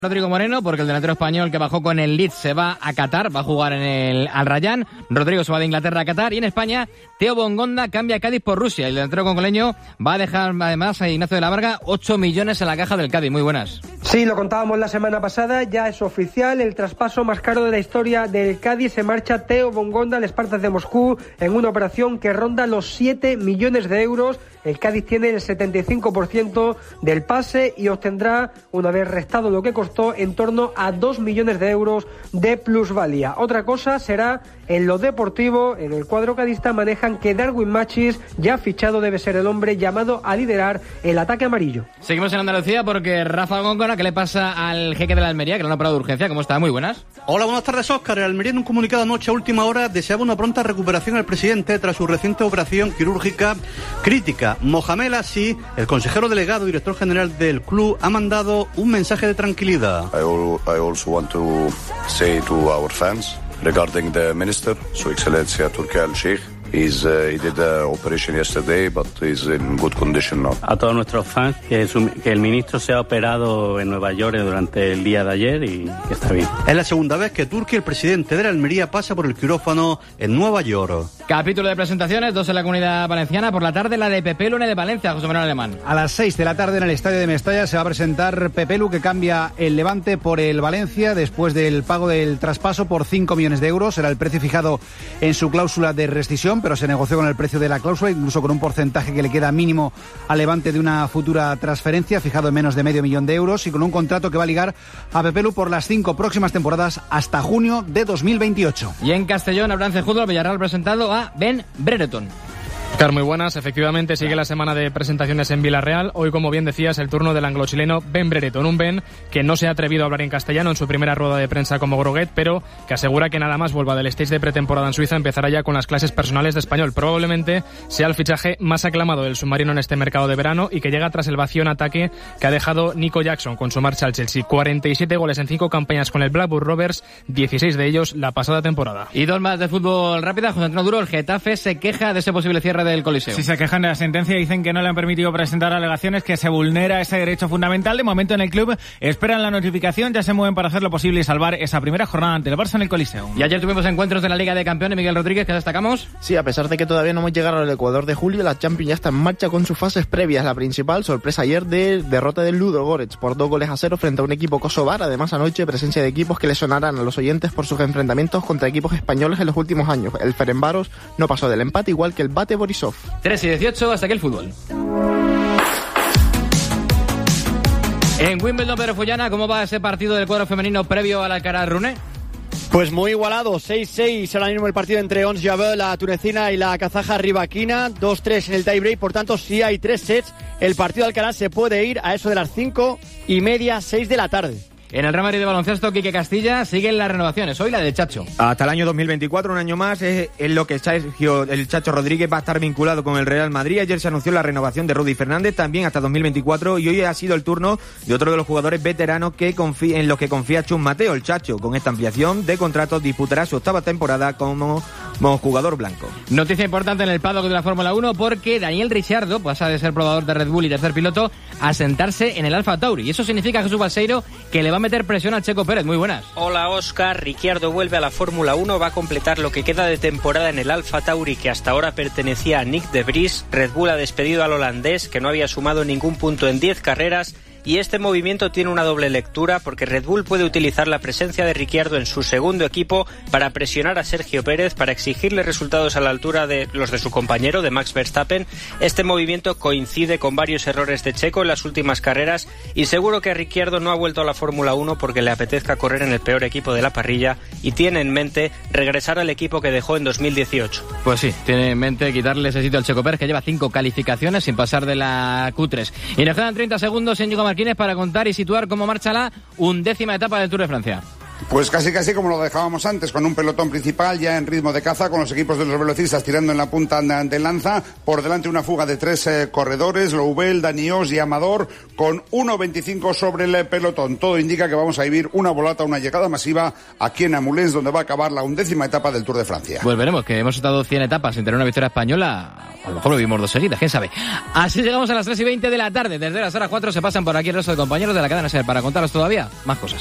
Rodrigo Moreno, porque el delantero español que bajó con el Leeds se va a Qatar, va a jugar en el Al Rayyan. Rodrigo se va de Inglaterra a Qatar. Y en España, Teo Bongonda cambia a Cádiz por Rusia. El delantero congoleño va a dejar además a Ignacio de la Varga 8 millones en la caja del Cádiz. Muy buenas. Sí, lo contábamos la semana pasada, ya es oficial. El traspaso más caro de la historia del Cádiz. Se marcha Teo Bongonda al Spartak de Moscú en una operación que ronda los 7 millones de euros. El Cádiz tiene el 75% del pase y obtendrá, una vez restado lo que costó, en torno a 2 millones de euros de plusvalía. Otra cosa será en lo deportivo. En el cuadro cadista manejan que Darwin Machís, ya fichado, debe ser el hombre llamado a liderar el ataque amarillo. Seguimos en Andalucía porque Rafa Góngora, ¿qué le pasa al jeque de la Almería, que lo han operado de urgencia? ¿Cómo está? Muy buenas. Hola, buenas tardes, Óscar. El Almería, en un comunicado anoche a última hora, deseaba una pronta recuperación al presidente tras su reciente operación quirúrgica crítica. Mohamed Assi, el consejero delegado y director general del club, ha mandado un mensaje de tranquilidad. I also want to say to our fans regarding the minister, Su Excelencia Turki Al-Sheikh. He did the operation yesterday, but he's in good condition now. A todos nuestros fans, que el ministro se ha operado en Nueva York durante el día de ayer y que está bien. Es la segunda vez que Turki, el presidente de la Almería, pasa por el quirófano en Nueva York. Capítulo de presentaciones, 2 en la Comunidad Valenciana. Por la tarde, la de Pepe Lu de Valencia, José Manuel Alemán. A las 6 de la tarde en el Estadio de Mestalla se va a presentar Pepe Lu, que cambia el Levante por el Valencia después del pago del traspaso por 5 millones de euros. Era el precio fijado en su cláusula de rescisión, pero se negoció con el precio de la cláusula, incluso con un porcentaje que le queda mínimo al Levante de una futura transferencia, fijado en menos de medio millón de euros, y con un contrato que va a ligar a Pepe Lu por las 5 próximas temporadas hasta junio de 2028. Y en Castellón, habrá en fútbol, Villarreal presentado a Ben Brereton. Muy buenas, efectivamente sigue la semana de presentaciones en Villarreal. Hoy, como bien decías, el turno del anglo-chileno Ben Brereton, un Ben que no se ha atrevido a hablar en castellano en su primera rueda de prensa como groguet, pero que asegura que nada más vuelva del stage de pretemporada en Suiza empezará ya con las clases personales de español. Probablemente sea el fichaje más aclamado del submarino en este mercado de verano y que llega tras el vacío en ataque que ha dejado Nico Jackson con su marcha al Chelsea. 47 goles en 5 campañas con el Blackburn Rovers, 16 de ellos la pasada temporada. Y 2 más de fútbol rápida. José Antonio Duro, el Getafe se queja de ese posible cierre del Coliseo. Si se quejan de la sentencia, dicen que no le han permitido presentar alegaciones, que se vulnera ese derecho fundamental. De momento en el club esperan la notificación, ya se mueven para hacer lo posible y salvar esa primera jornada ante el Barça en el Coliseo. Y ayer tuvimos encuentros de la Liga de Campeones, Miguel Rodríguez, que destacamos. Sí, a pesar de que todavía no hemos llegado al Ecuador de julio, la Champions ya está en marcha con sus fases previas. La principal sorpresa ayer de derrota del Ludogorets por 2-0 frente a un equipo kosovar. Además, anoche presencia de equipos que le sonarán a los oyentes por sus enfrentamientos contra equipos españoles en los últimos años. El Ferencváros no pasó del empate, igual que el Bate Borisov. 3:18, hasta aquí el fútbol. En Wimbledon, Pedro Fullana, ¿cómo va ese partido del cuadro femenino previo al Alcaraz-Rune? Pues muy igualado, 6-6 ahora mismo el partido entre Ons Jabeur, la tunecina, y la kazaja Rybakina, 2-3 en el tiebreak, por tanto si hay 3 sets, el partido de Alcaraz se puede ir a eso de las 5:30, 6 de la tarde. En el Real Madrid de baloncesto, Quique Castilla, siguen las renovaciones. Hoy la del Chacho. Hasta el año 2024, un año más, es lo que el Chacho Rodríguez va a estar vinculado con el Real Madrid. Ayer se anunció la renovación de Rudy Fernández, también hasta 2024, y hoy ha sido el turno de otro de los jugadores veteranos en los que confía Chus Mateo. El Chacho, con esta ampliación de contrato, disputará su 8ª temporada como jugador blanco. Noticia importante en el paddock de la Fórmula 1, porque Daniel Ricciardo pasa de ser probador de Red Bull y tercer piloto a sentarse en el Alfa Tauri. Y eso significa, Jesús Balseiro, que le va a meter presión a Checo Pérez. Muy buenas. Hola, Óscar. Ricciardo vuelve a la Fórmula 1, va a completar lo que queda de temporada en el Alfa Tauri, que hasta ahora pertenecía a Nick de Vries. Red Bull ha despedido al holandés, que no había sumado ningún punto en 10 carreras. Y este movimiento tiene una doble lectura, porque Red Bull puede utilizar la presencia de Ricciardo en su segundo equipo para presionar a Sergio Pérez, para exigirle resultados a la altura de los de su compañero, de Max Verstappen. Este movimiento coincide con varios errores de Checo en las últimas carreras, y seguro que Ricciardo no ha vuelto a la Fórmula 1 porque le apetezca correr en el peor equipo de la parrilla y tiene en mente regresar al equipo que dejó en 2018. Pues sí, tiene en mente quitarle ese sitio al Checo Pérez, que lleva 5 calificaciones sin pasar de la Q3. Y nos quedan 30 segundos en Martínez para contar y situar cómo marcha la 11ª etapa del Tour de Francia. Pues casi como lo dejábamos antes, con un pelotón principal ya en ritmo de caza, con los equipos de los velocistas tirando en la punta de lanza. Por delante una fuga de 3 corredores, Loubel, Daniós y Amador, con 1.25 sobre el pelotón. Todo indica que vamos a vivir una volata, una llegada masiva aquí en Amoulins, donde va a acabar la 11ª etapa del Tour de Francia. Pues veremos, que hemos estado 100 etapas sin tener una victoria española. A lo mejor lo vimos 2 seguidas, quién sabe. Así llegamos a las 3:20 de la tarde. Desde las horas 4 se pasan por aquí el resto de compañeros de la cadena SER para contaros todavía más cosas.